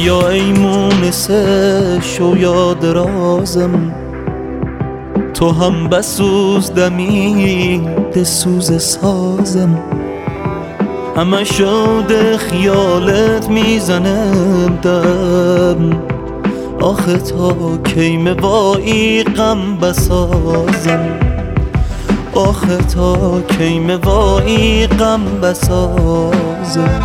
بیا ای مونس شویا درازم، تو هم بسوز دمید سوز سازم. همه شود خیالت میزنم دم، آخه تا کی موایی غم بسازم، آخه تا کی موایی غم بسازم.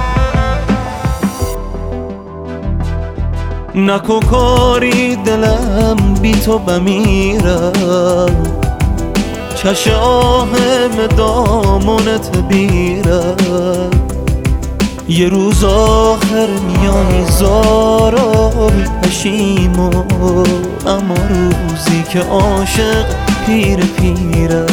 نکو کاری دلم بی تو بمیرم، چش آهم دامونت بیرم. یه روز آخر میای زارا پشیمو، اما روزی که عاشق پیر پیره،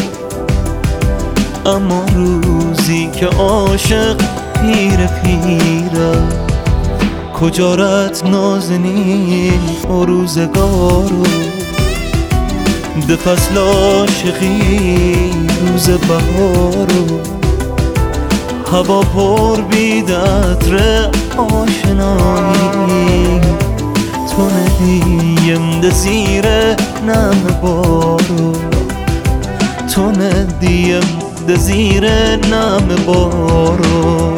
اما روزی که عاشق پیر پیره. کجا رت نازنین و روزگارو، ده فصل عاشقی روز بهارو. هوا پر بید عطر آشنایی، تو ندیم ده زیر نم بارو، تو ندیم ده زیر نم بارو.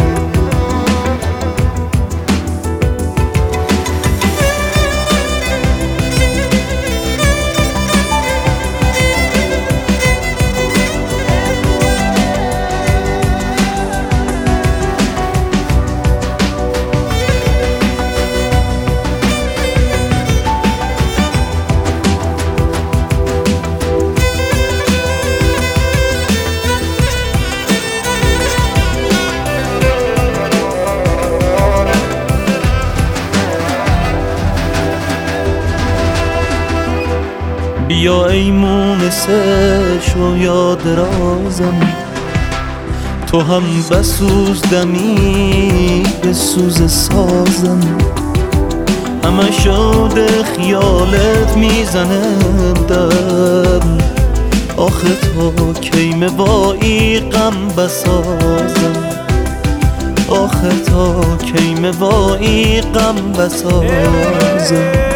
بیا ای مونس شویا درازم، تو هم بسوز دمی به سوز سازم. همه شود خیالت میزنم دم، آخه تا کی موایی غم بسازم، آخه تا کی موایی غم بسازم.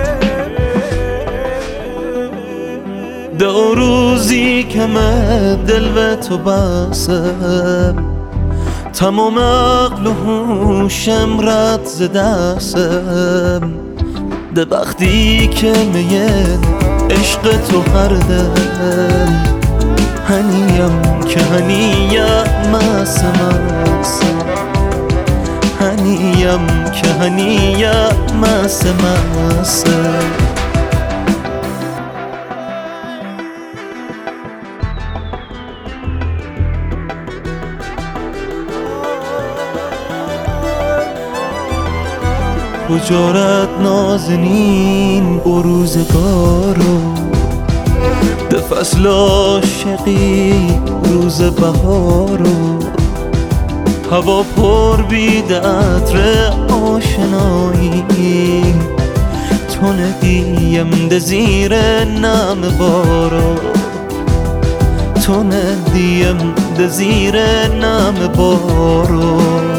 ده روزی که من دل به تو بسم، تمام عقل و هوشم رد ز دستم. ده وقتی که میه عشق تو هر دم، هنیم که هنیم مس مس، هنیم که هنیم مس مس. کجا رت نازنین و روزگارو، ده فصل عاشقی روز بهارو. هوا پر بید عطر آشنایی، تو ندیم ده زیر نم بارو، تو ندیم ده زیر نم بارو.